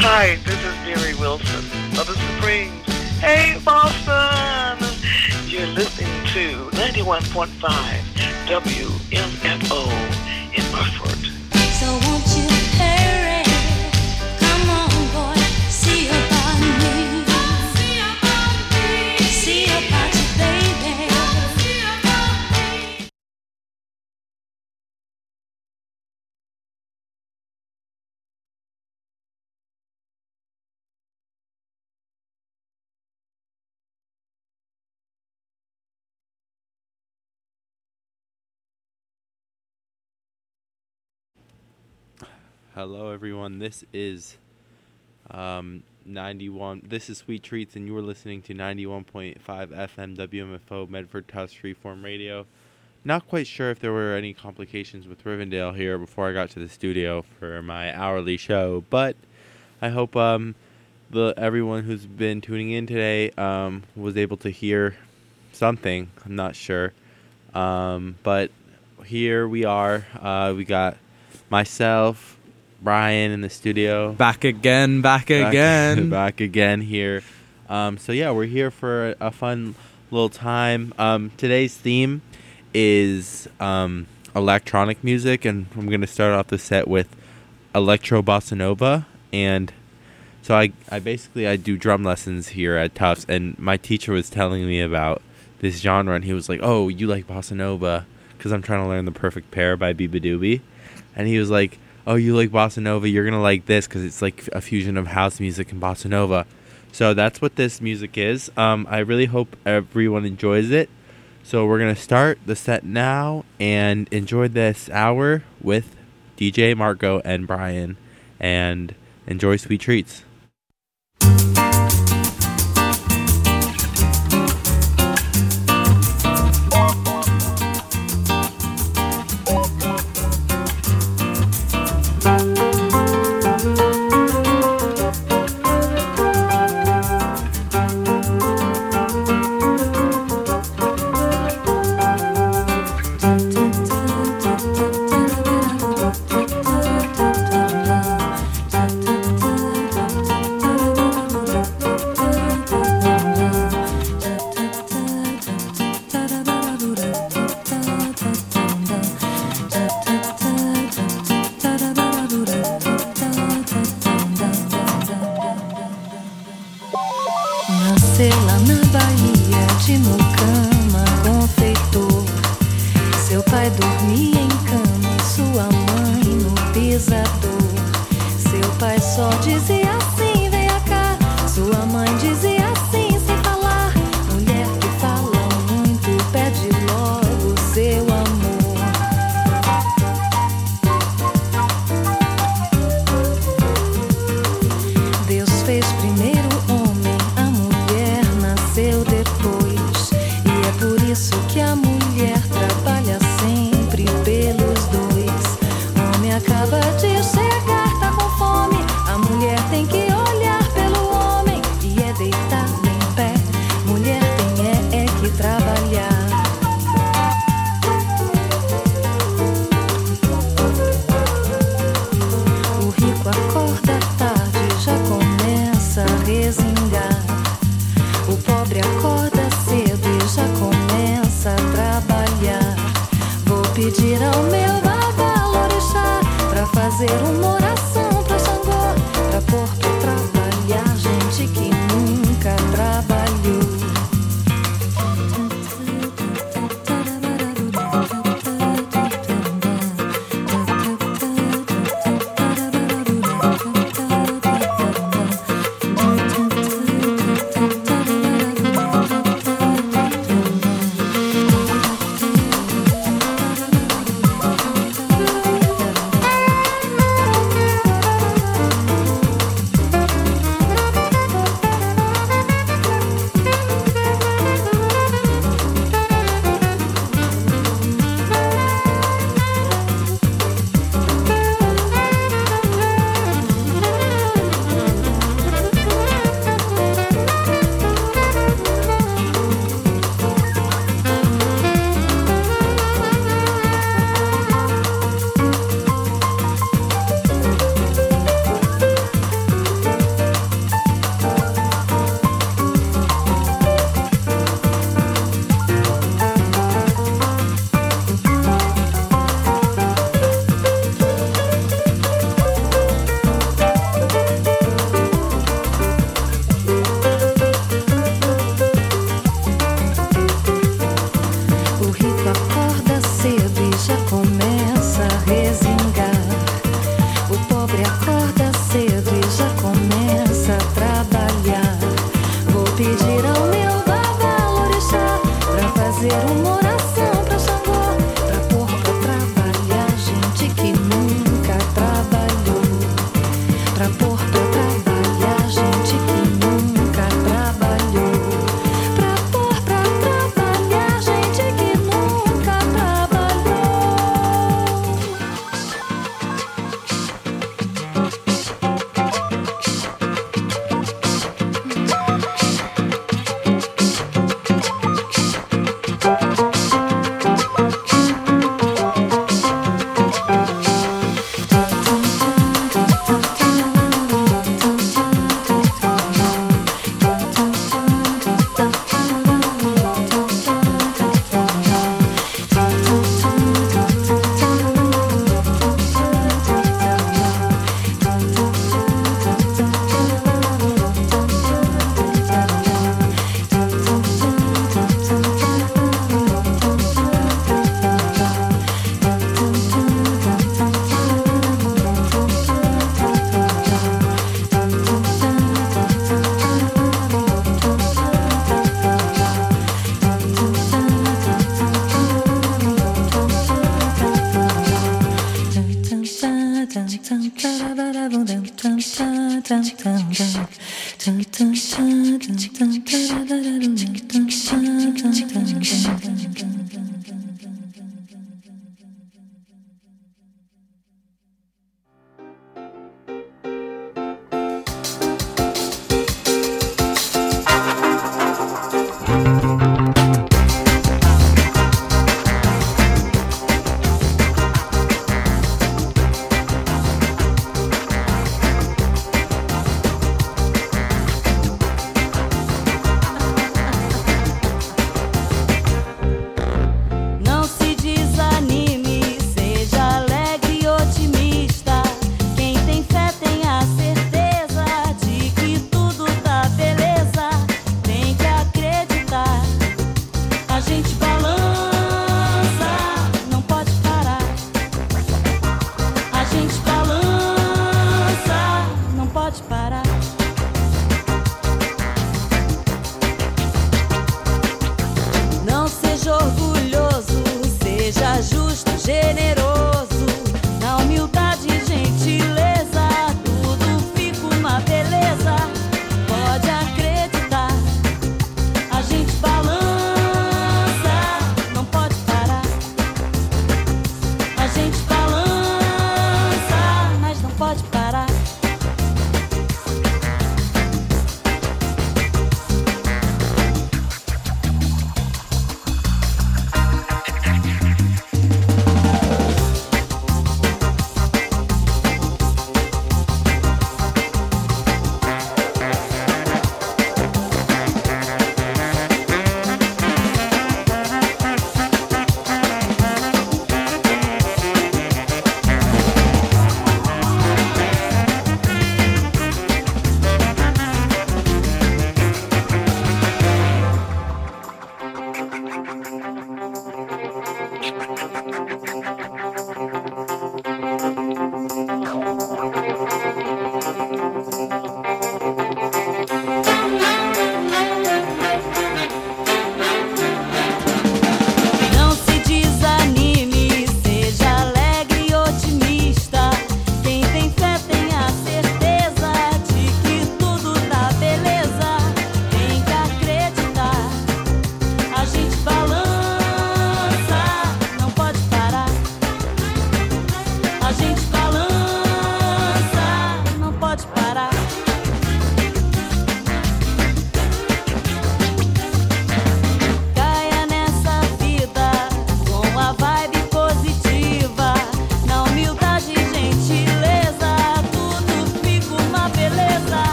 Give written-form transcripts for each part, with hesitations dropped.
Hi, this is Mary Wilson of the Supremes. Hey, Boston! You're listening to 91.5 WMFO in Murford. So won't you hurry? Come on, boy, see about me. See about you, baby. Hello, everyone. This is 91. This is Sweet Treats, and you are listening to 91.5 FM WMFO Medford Tufts Freeform Radio. Not quite sure if there were any complications with Rivendell here before I got to the studio for my hourly show, but I hope everyone who's been tuning in today was able to hear something. I'm not sure, but here we are. We got myself, Brian in the studio. Back again. Back again here. So yeah, we're here for a fun little time. Today's theme is electronic music, and I'm going to start off the set with electro bossa nova. And so I do drum lessons here at Tufts, and my teacher was telling me about this genre, and he was like, "Oh, you like bossa nova?" Because I'm trying to learn The Perfect Pair by Biba Doobie. And he was like, "Oh, you like bossa nova? You're going to like this because it's like a fusion of house music and bossa nova." So that's what this music is. I really hope everyone enjoys it. So we're going to start the set now and enjoy this hour with DJ Marco and Brian. And enjoy Sweet Treats. Nasceu lá na Bahia de Mucama, confeitor. Seu pai dormia em cama, sua mãe no pisador. Seu pai só dizia assim, venha cá. Sua mãe dizia assim, sem falar. Mulher que fala muito, pede logo seu amor. Deus fez primeiro homem, a mulher nasceu depois. E é por isso que a mulher trabalha sempre pelos dois. Homem acaba de chegar, tá com fome. A mulher tem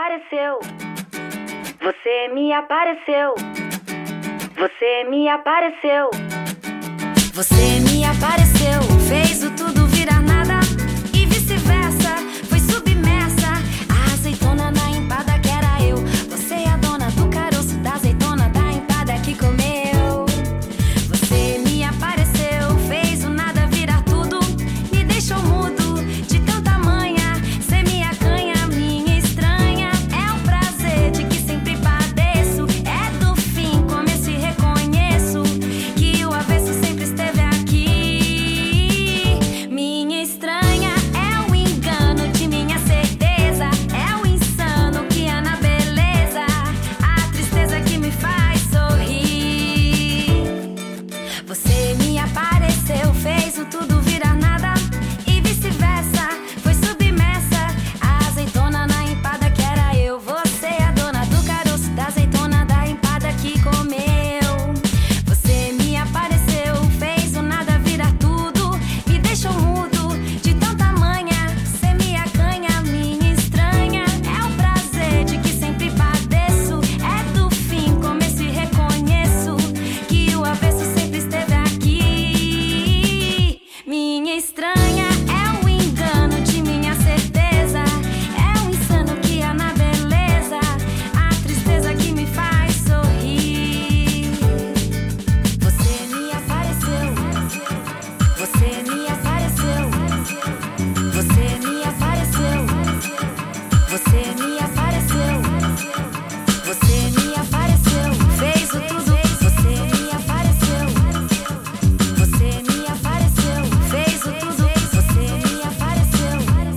apareceu. Você me apareceu. Você me apareceu. Você me apareceu. Fez o tudo virar nada e vice-versa. Foi submersa. A azeitona na empada que era eu. Você é a dona do caroço da azeitona da empada que comeu. Você me apareceu. Fez o nada virar tudo. Me deixou mudo de tanta manha. Cê me acanha, minha estranha. É um prazer de que sempre padeço. É do fim, começo e reconheço que o avesso sempre esteve aqui. Minha estranha é o engano de minha certeza. É o insano que há na beleza. A tristeza que me faz sorrir. Você me apareceu, fez o tudo virar nada e vice-versa. Foi submersa. A azeitona na empada que era eu. Você é a dona do caroço da azeitona da empada que comeu. Você me apareceu, fez o nada virar tudo. Me deixou mudo de tanta manha. Cê me acanha, minha estranha. É o prazer de que sempre padeço. É do fim, começo e reconheço que o avesso sempre esteve aqui. Minha estranha é o engano de minha certeza. É o insano que há na beleza. A tristeza que me faz sorrir. Você me apareceu. Você me apareceu. Você me apareceu. Você me apareceu. Você me apareceu. Fez o tudo. Você me apareceu. Você me apareceu. Fez o tudo. Você me apareceu.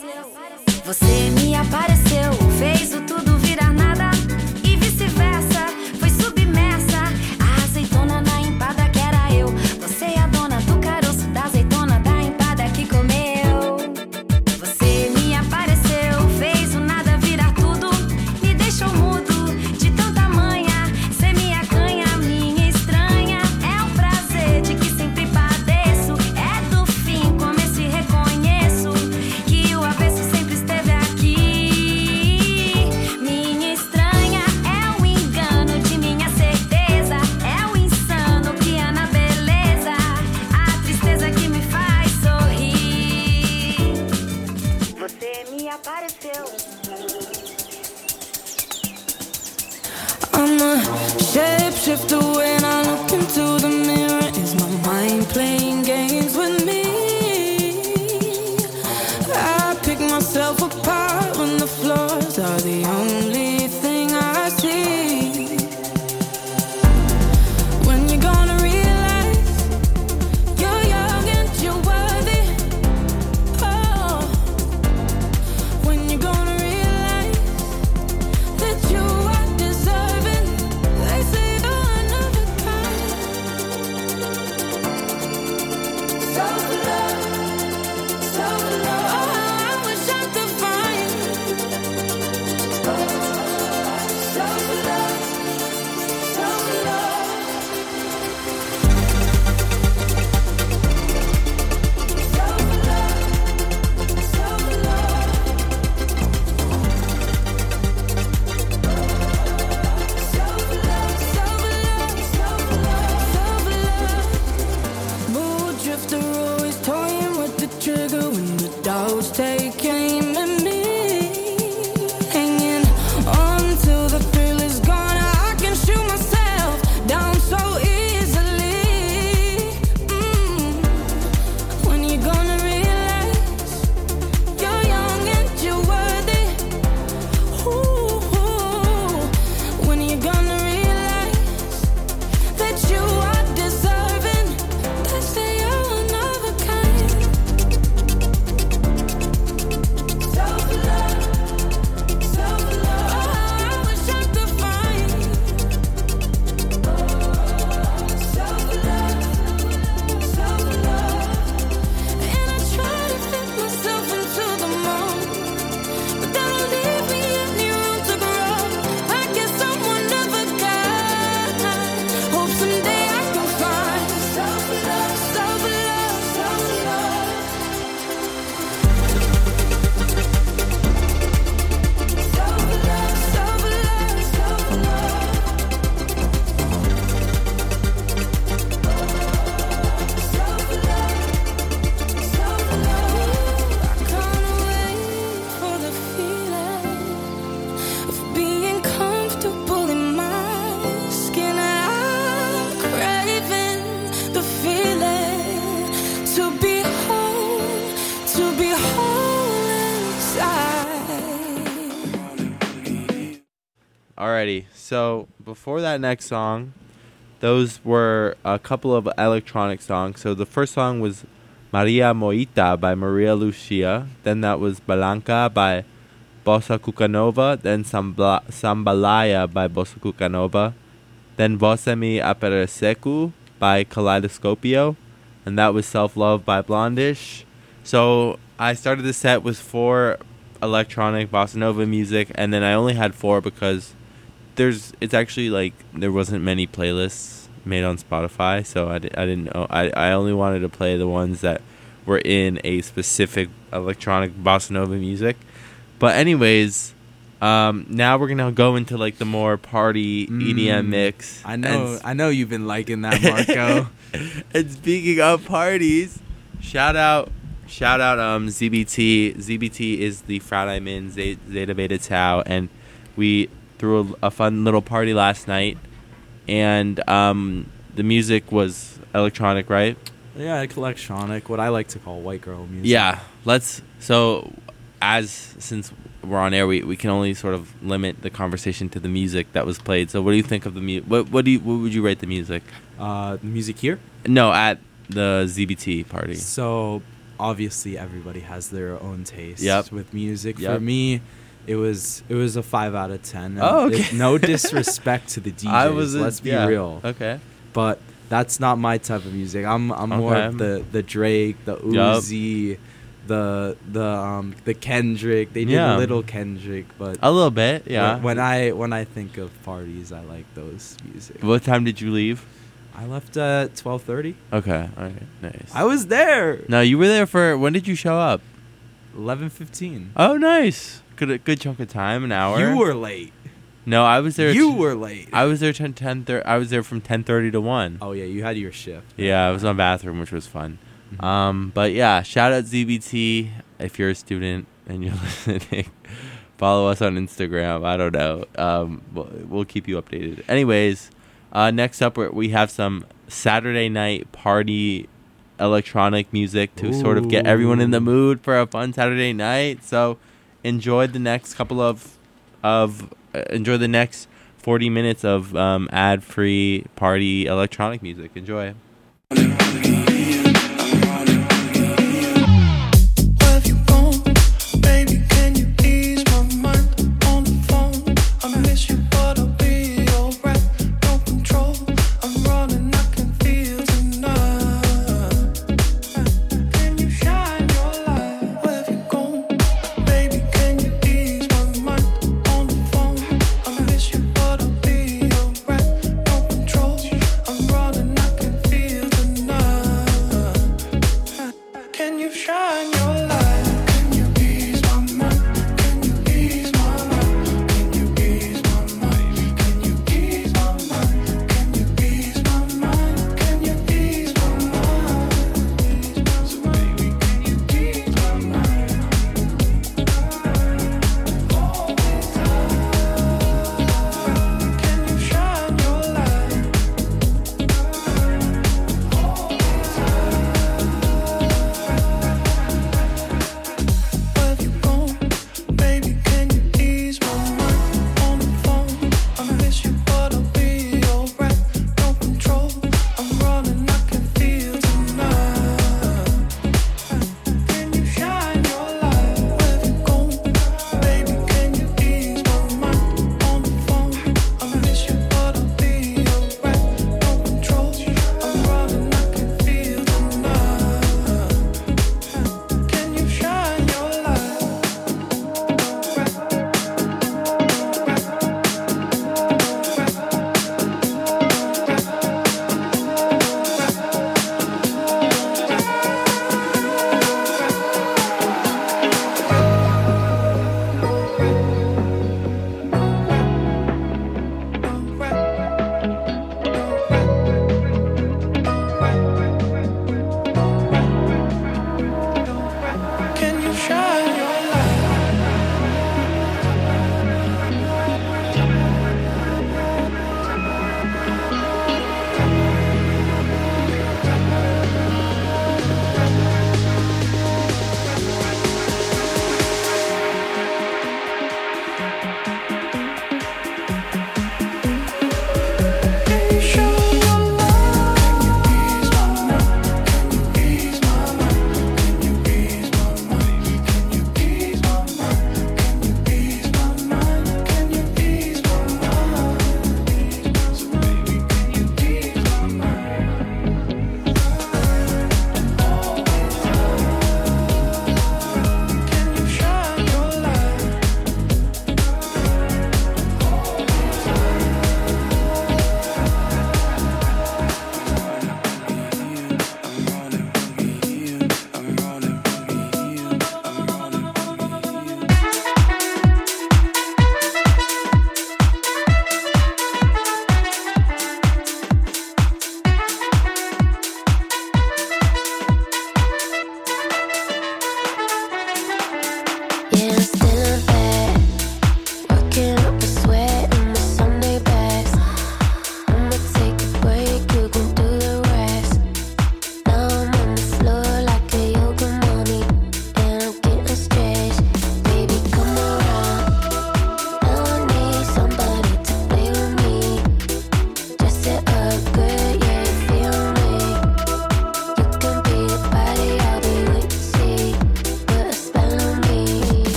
Você me apareceu. Fez o tudo virar nada e vice-versa. Foi submersa. A azeitona na empada que era eu. Você é a dona do caroço da azeitona da empada que comeu. Você me apareceu. Fez o nada virar tudo. Me deixou mudo de tanta manha. Cê me acanha, minha estranha. É um prazer de que sempre padeço. É do fim, começo e reconheço que o avesso sempre esteve aqui. Minha estranha é o engano de minha certeza. É o insano que há na beleza. A tristeza que me faz sorrir. Você me apareceu. I'm a shapeshifter when I look into the mirror. Is my mind playing games with me? I pick myself apart when the flaws are the only thing I see. When you're gonna realize you're young and you're worthy. Oh, when you're gonna realize that you are deserving. They say you're another Alrighty. So before that next song, those were a couple of electronic songs. So the first song was Maria Moita by Maria Lucia. Then that was Balanca by Bossa Cucanova. Then Sambalaya by Bossa Cucanova. Then Você Me Apareceku by Kaleidoscopio. And that was Self Love by Blondish. So I started the set with 4 electronic bossa nova music, and then I only had 4 because it's actually like there wasn't many playlists made on Spotify, so I didn't know. I only wanted to play the ones that were in a specific electronic bossa nova music. But anyways, now we're gonna go into like the more party EDM mix. I know you've been liking that, Marco. And speaking of parties, shout out ZBT. ZBT is the frat I'm in, Zeta Beta Tau, and we threw a fun little party last night, and the music was electronic, right? Yeah, like electronic, what I like to call white girl music. Yeah, since we're on air, we can only sort of limit the conversation to the music that was played. So what do you think of the music? What would you rate the music? The music here? No, at the ZBT party. So obviously everybody has their own taste with music. Yep. For me, it was a 5 out of 10. Oh, okay. No disrespect to the DJs. Let's be real. Okay. But that's not my type of music. I'm more of the Drake, the Uzi, the Kendrick. They did a little Kendrick, but a little bit, yeah. When I think of parties, I like those music. What time did you leave? I left at 12:30. Okay, nice. I was there. No, you were there for. When did you show up? 11:15. Oh, nice. Good chunk of time, an hour. You were late. No, I was there. You were late. I was there 10:30. I was there from 10:30 to 1. Oh yeah, you had your shift. Yeah, I was on bathroom, which was fun. But yeah, shout out ZBT if you're a student and you're listening. Follow us on Instagram. I don't know. We'll keep you updated. Anyways, next up we have some Saturday night party electronic music to sort of get everyone in the mood for a fun Saturday night. So enjoy the next enjoy the next 40 minutes of ad-free party electronic music. Enjoy. Feel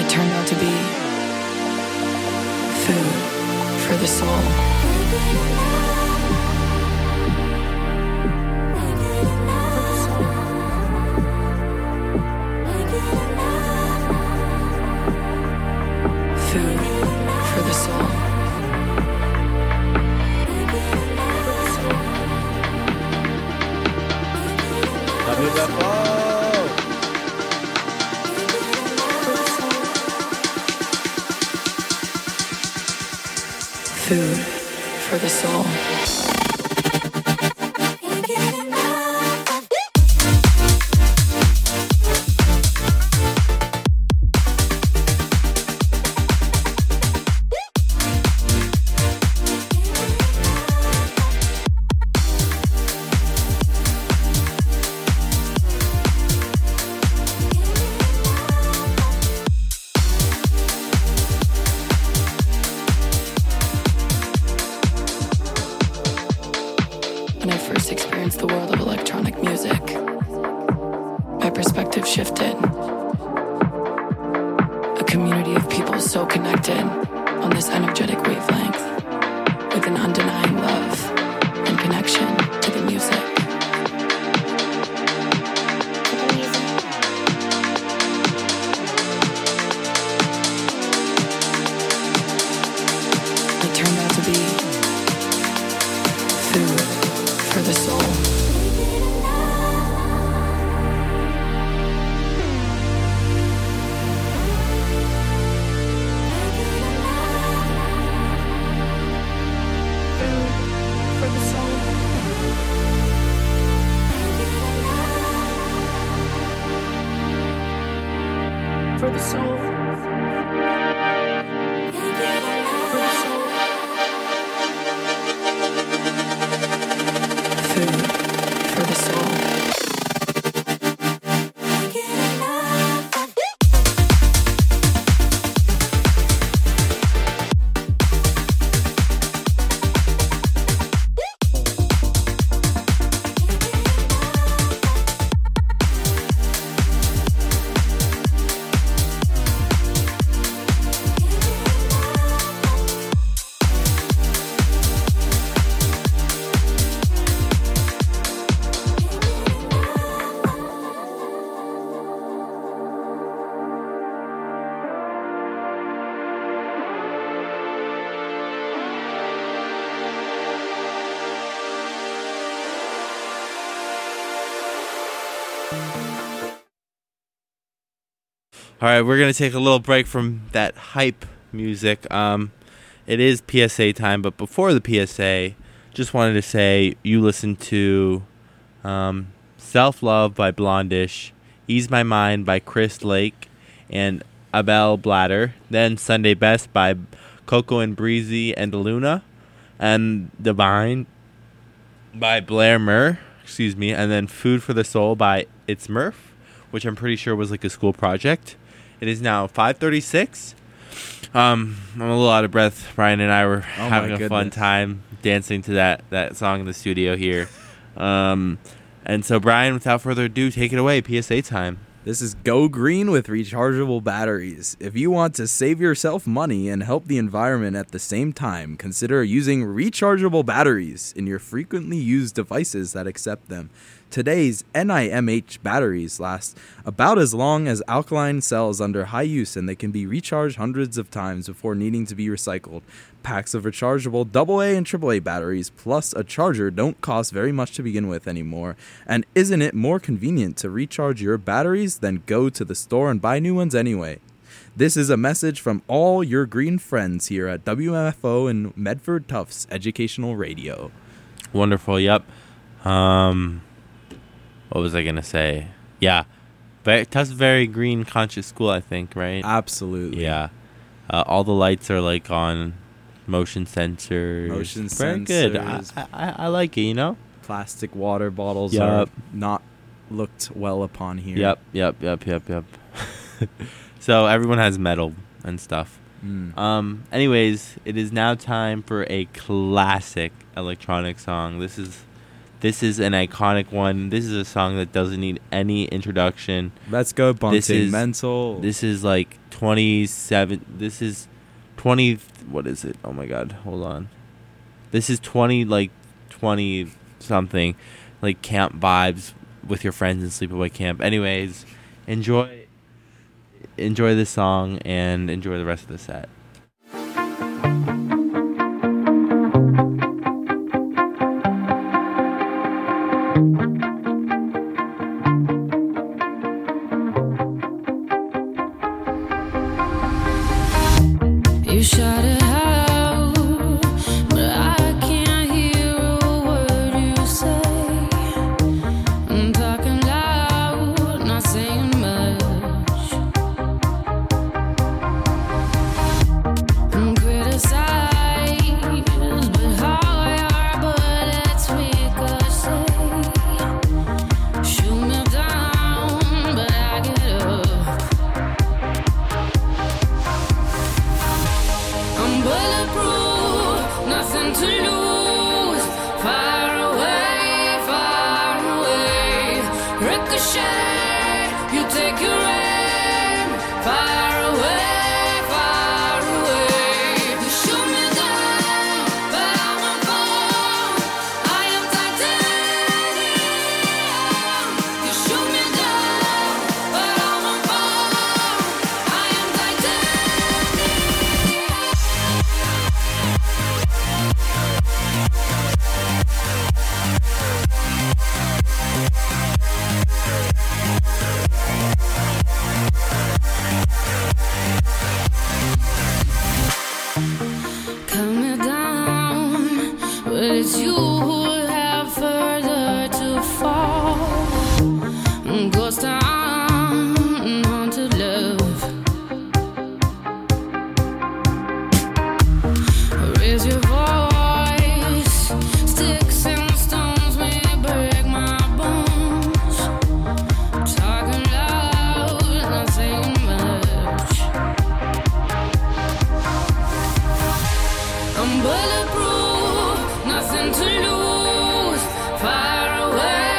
It turned out to be food for the soul. Food for the soul. Food for the soul. When I first experienced the world of electronic music, my perspective shifted. A community of people so connected on this energetic wavelength, with an undenying love and connection to the music. It turned out to be food for the soul. For the soul. For the soul. For the soul. Food for the soul. All right, we're going to take a little break from that hype music. It is PSA time, but before the PSA, just wanted to say you listened to Self-Love by Blondish, Ease My Mind by Chris Lake and Abel Blatter, then Sunday Best by Coco and Breezy and Luna, and Divine by Blair Murr, and then Food for the Soul by It's Murph, which I'm pretty sure was like a school project. It is now 5:36. I'm a little out of breath. Brian and I were having a fun time dancing to that song in the studio here. And so, Brian, without further ado, take it away. PSA time. This is Go Green with rechargeable batteries. If you want to save yourself money and help the environment at the same time, consider using rechargeable batteries in your frequently used devices that accept them. Today's NIMH batteries last about as long as alkaline cells under high use, and they can be recharged hundreds of times before needing to be recycled. Packs of rechargeable AA and AAA batteries plus a charger don't cost very much to begin with anymore. And isn't it more convenient to recharge your batteries than go to the store and buy new ones anyway? This is a message from all your green friends here at WMFO and Medford Tufts Educational Radio. Wonderful, yep. What was I going to say? Yeah. Tufts very green conscious school, I think, right? Absolutely. Yeah. All the lights are like on motion sensors. Very good. I like it, you know? Plastic water bottles are not looked well upon here. Yep. So everyone has metal and stuff. Anyways, it is now time for a classic electronic song. This This is an iconic one. This is a song that doesn't need any introduction. Let's go, This is- Mental. This is like 27. This is 20. What is it? Oh my God. Hold on. This is 20 something, like camp vibes with your friends in sleepaway camp. Anyways, enjoy this song and enjoy the rest of the set. You shout it out, but I can't hear a word you say. I'm talking loud, not saying much. I'm criticized, but how your bullets ricochet. Shoot me down, but I get up. I'm bulletproof, nothing to lose. Far away, ricochet. You take your aim. Far away. You shoot me down, but I won't fall. I am titanium. You shoot me down, but I won't fall. I am titanium. Cut me down, but it's you who have further to fall. Ghost town, haunted love. Raise your voice, sticks and stones may break my bones. Talking loud, not saying much. I'm bulletproof, nothing to lose. Far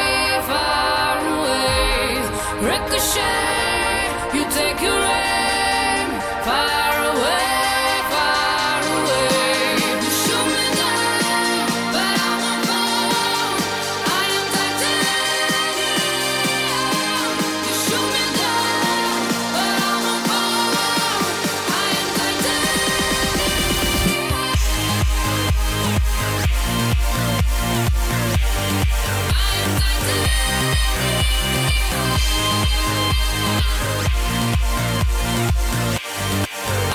away, ricochet. You take your aim. Far away. You shoot me down, but I won't fall. I am titanium. You shoot me down, but I won't fall. I am titanium. I am titanium.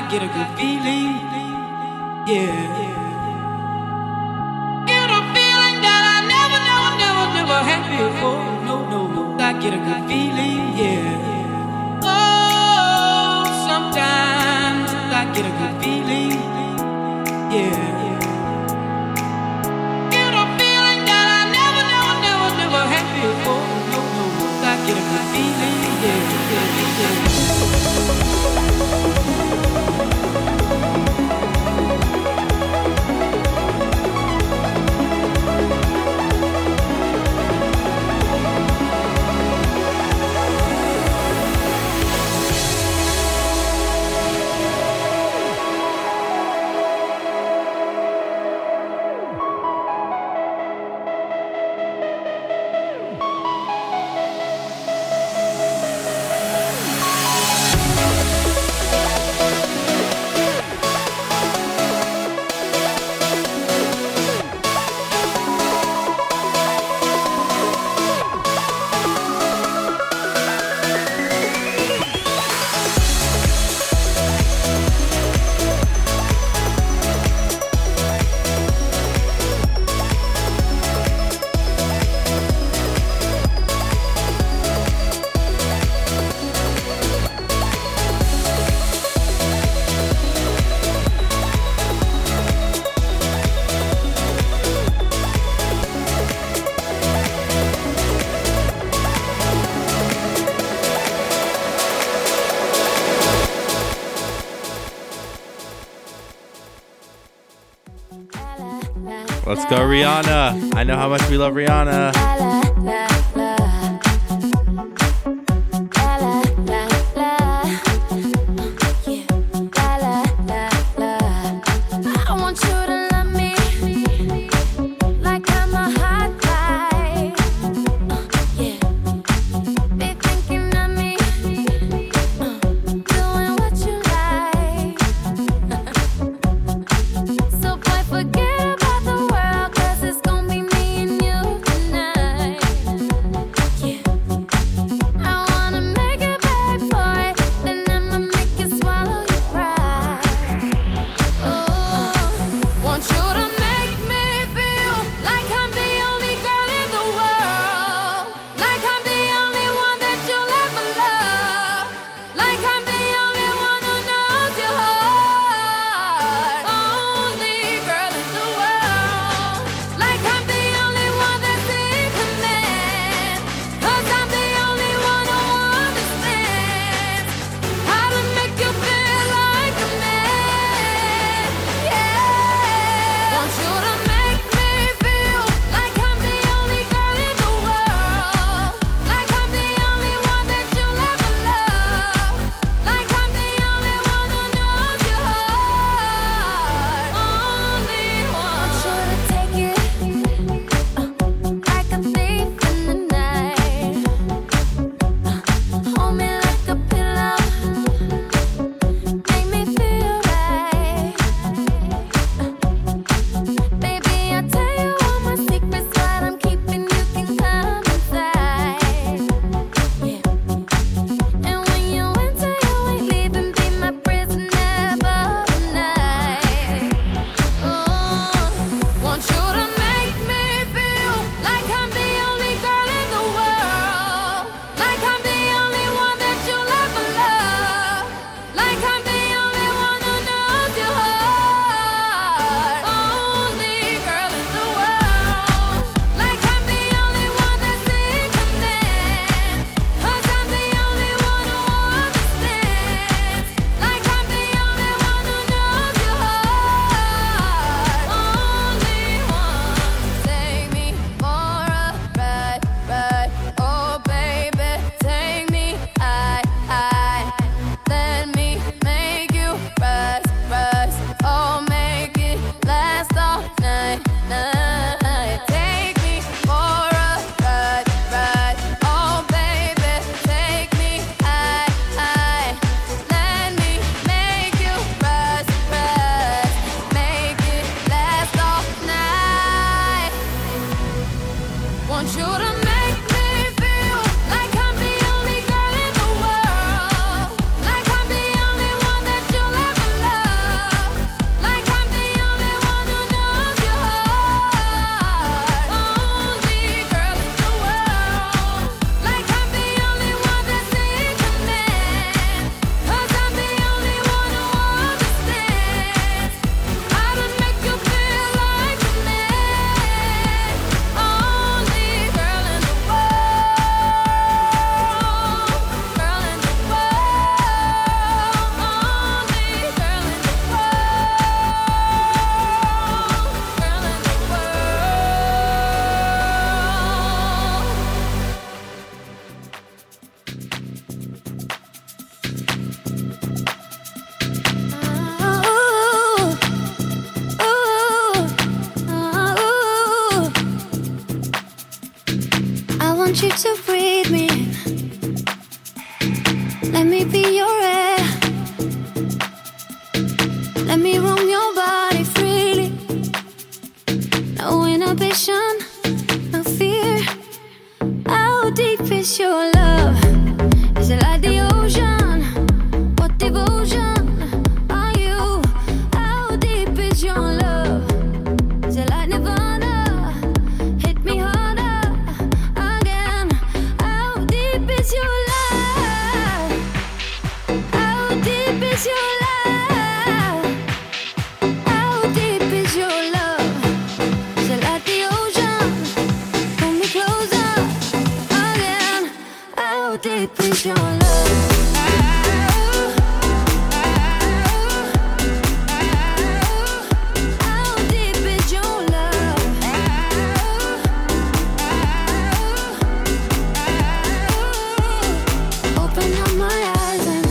get a good feeling. Yeah. Get a feeling that I never had before. No. I get a good feeling. Yeah. Oh, sometimes I get a good feeling. Yeah. Get a feeling that I never had before. No. I get a good feeling. Yeah. Let's go, Rihanna. I know how much we love Rihanna. I want you to love me like I'm a hot guy. Yeah, be thinking of me, doing what you like. So boy, forget about the world, 'cause it's gonna be me and you tonight. you to breathe me in. Let me be your air. Let me roam your body freely. No inhibition, no fear. How deep is your love? Is it like the ocean? What devotion are you? How deep is your love? Is it like Nirvana? Hit me harder again. How deep is your love? How deep is your love? How deep is your love? Is it like the ocean? Pull me closer again. How deep is your love? How deep is your love? Open up my eyes and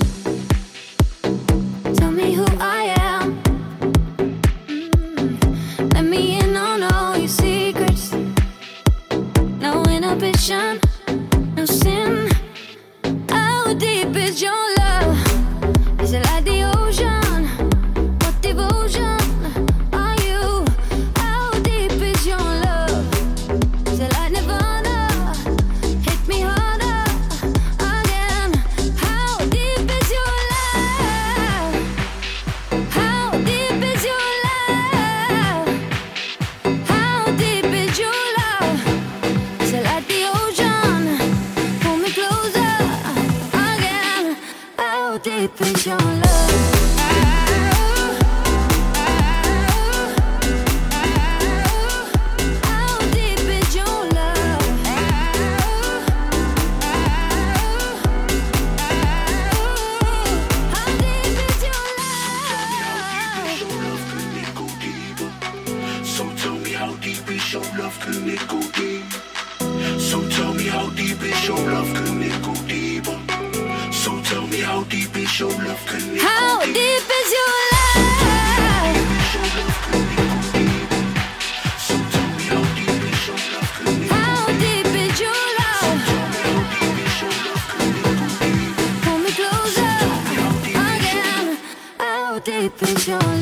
tell me who I am. Let me in on all your secrets. No inhibition, no sin. How deep is your love? Is it like the ocean? What devotion are you? How deep is your love? Is it like Nirvana? Hit me harder again. How deep is your love? How deep is your love? How deep is your love? Is it like the ocean? Pull me closer again. How deep is your love? How deep is your love? How deep is your love? So tell me how deep is your love, can it go deep? So tell me how deep is your love, can it go deeper? So tell me how deep is your love, can it How go deep deep? is your love? So tell me how deep is your love, can it go How deep is your love? Pull me closer again. How deep is your love?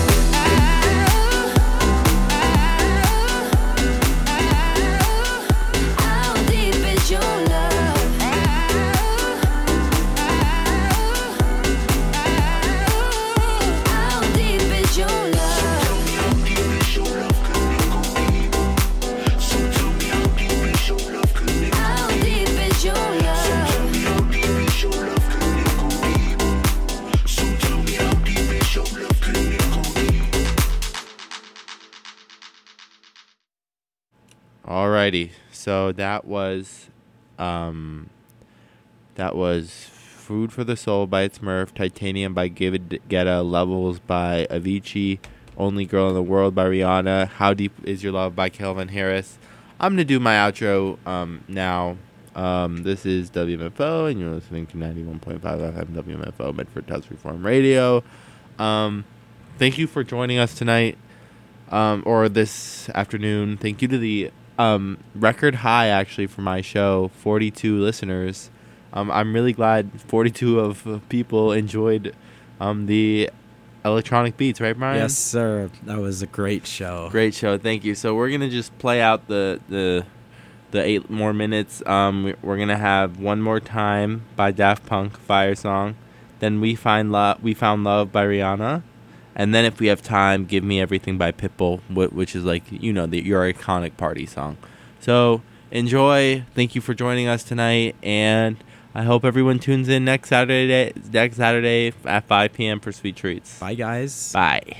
How deep is your love? How deep is your love? Tell me how deep is your love, can it go deep? So tell me how deep is your love, can it go How deep is your love? Tell me how deep is your love, can it go deep? So tell me how deep is your love, can it go deep? Alrighty, so that was Food for the Soul by Smurf, Titanium by Give It Getta, Levels by Avicii, Only Girl in the World by Rihanna, How Deep Is Your Love by Calvin Harris. I'm going to do my outro now. This is WMFO, and you're listening to 91.5 FM WMFO, Medford Test Reform Radio. Thank you for joining us tonight, or this afternoon. Thank you to the record high, actually, for my show, 42 listeners. I'm really glad 42 of people enjoyed the electronic beats, right, Brian? Yes, sir. That was a great show. Great show, thank you. So we're gonna just play out the 8 more minutes. We're gonna have One More Time by Daft Punk, Fire Song. Then We Found Love by Rihanna. And then if we have time, Give Me Everything by Pitbull, which is like, your iconic party song. So enjoy. Thank you for joining us tonight, and I hope everyone tunes in next Saturday at 5 p.m. for Sweet Treats. Bye, guys. Bye.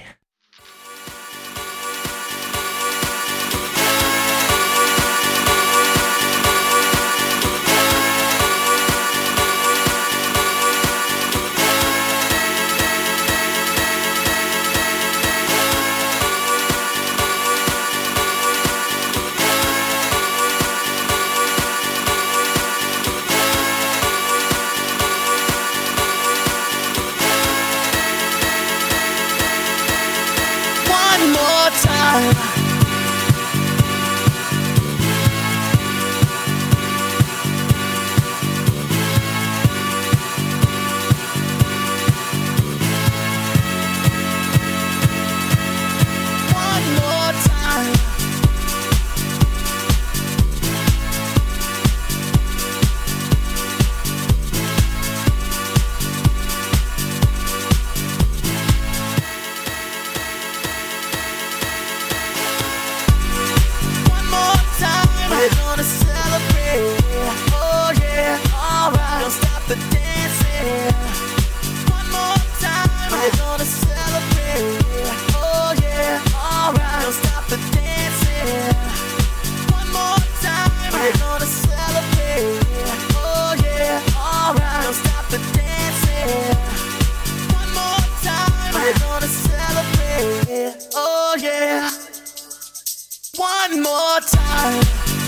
Oh yeah. One more time.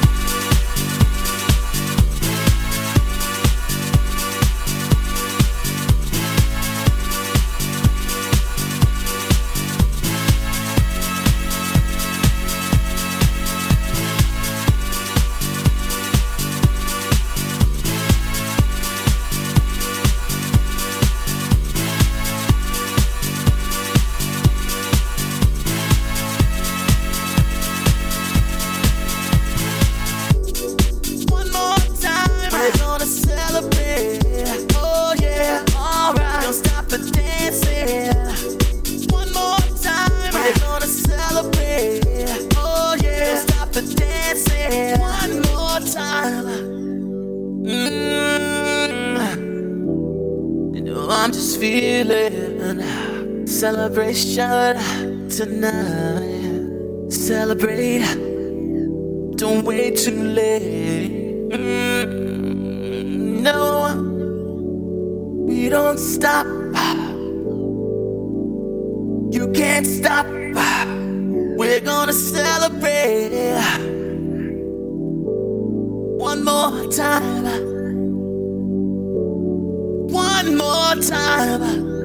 I'm just feeling celebration tonight. Celebrate, don't wait too late. No, we don't stop. You can't stop. We're gonna celebrate one more time. One more time.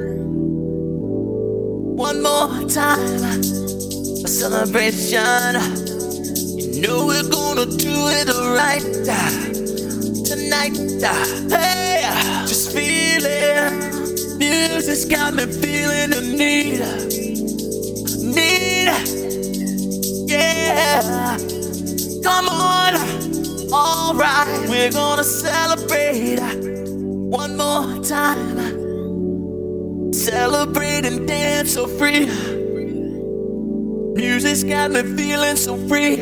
One more time. A celebration. You know we're gonna do it right tonight. Hey, just feeling. Music's got me feeling the need. Yeah. Come on. Alright, we're gonna celebrate one more time. Celebrate and dance so free. Music's got me feeling so free.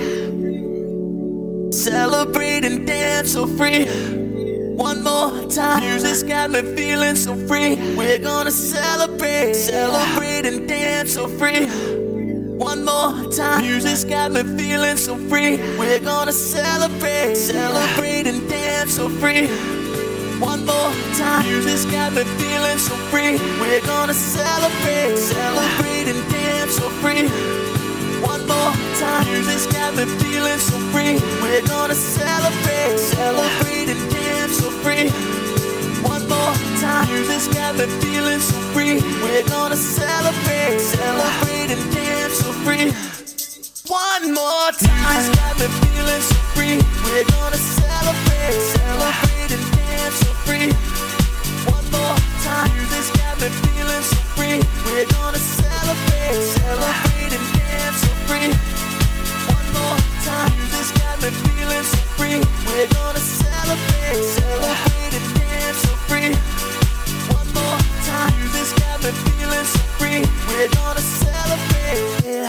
Celebrate and dance so free. One more time. Music's got me feeling so free. We're gonna celebrate. Celebrate and dance so free. One more time. Music's got me feeling so free. We're gonna celebrate. Celebrate and dance so free. One more time. Music's got me feeling so free. We're gonna celebrate. Celebrate and dance so free. One more time. Music's got me feeling so free. We're gonna celebrate. Celebrate and dance so free. One more time. Music's got me feeling so free. We're gonna celebrate. Celebrate and dance so free. One more time. Music's got me feeling so free. We're gonna celebrate. Celebrate and dance so free. One more time. Music's got me feeling so free. We're gonna celebrate. Celebrate and dance so free. One more time. Music's got me feeling so free. We're gonna celebrate. Celebrate and dance so free. One more time. Music's got me feeling so free. We're gonna celebrate.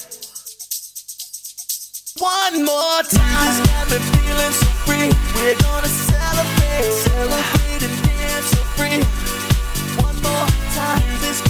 One more time. Music's got me feeling so free. We're gonna celebrate. Celebrate and dance so free. One more time. Music's